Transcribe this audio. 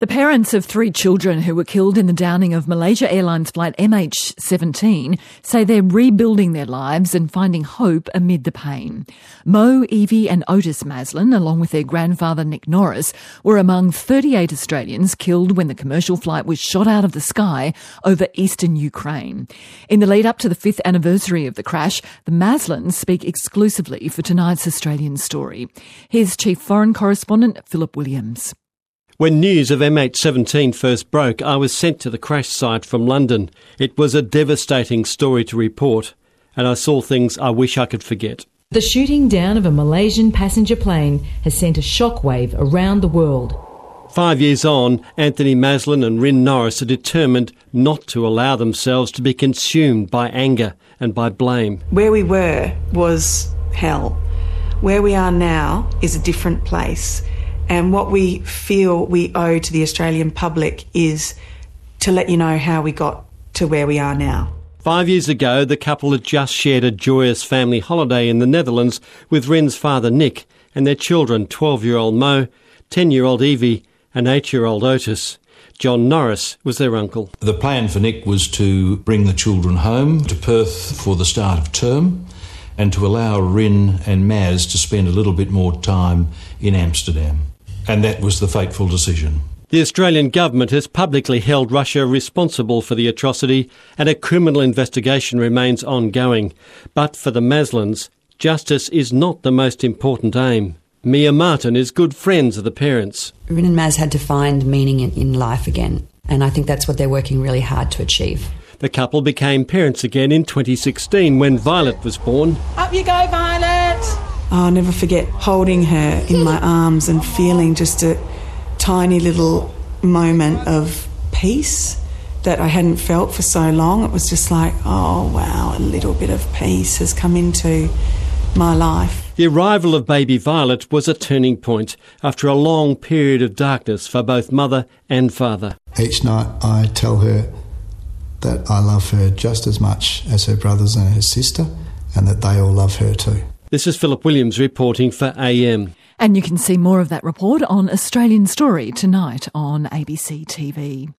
The parents of 3 children who were killed in the downing of Malaysia Airlines flight MH17 say they're rebuilding their lives and finding hope amid the pain. Mo, Evie and Otis Maslin, along with their grandfather Nick Norris, were among 38 Australians killed when the commercial flight was shot out of the sky over eastern Ukraine. In the lead up to the 5th anniversary of the crash, the Maslins speak exclusively for tonight's Australian Story. Here's Chief Foreign Correspondent Philip Williams. When news of MH17 first broke, I was sent to the crash site from London. It was a devastating story to report, and I saw things I wish I could forget. The shooting down of a Malaysian passenger plane has sent a shockwave around the world. 5 years on, Anthony Maslin and Rin Norris are determined not to allow themselves to be consumed by anger and by blame. Where we were was hell. Where we are now is a different place. And what we feel we owe to the Australian public is to let you know how we got to where we are now. 5 years ago, the couple had just shared a joyous family holiday in the Netherlands with Rin's father Nick and their children, 12-year-old Mo, 10-year-old Evie and 8-year-old Otis. John Norris was their uncle. The plan for Nick was to bring the children home to Perth for the start of term and to allow Rin and Maz to spend a little bit more time in Amsterdam. And that was the fateful decision. The Australian government has publicly held Russia responsible for the atrocity and a criminal investigation remains ongoing. But for the Maslins, justice is not the most important aim. Mia Martin is good friends of the parents. Rin and Maz had to find meaning in life again, and I think that's what they're working really hard to achieve. The couple became parents again in 2016 when Violet was born. Up you go, Violet! I'll never forget holding her in my arms and feeling just a tiny little moment of peace that I hadn't felt for so long. It was just like, oh wow, a little bit of peace has come into my life. The arrival of baby Violet was a turning point after a long period of darkness for both mother and father. Each night I tell her that I love her just as much as her brothers and her sister, and that they all love her too. This is Philip Williams reporting for AM. And you can see more of that report on Australian Story tonight on ABC TV.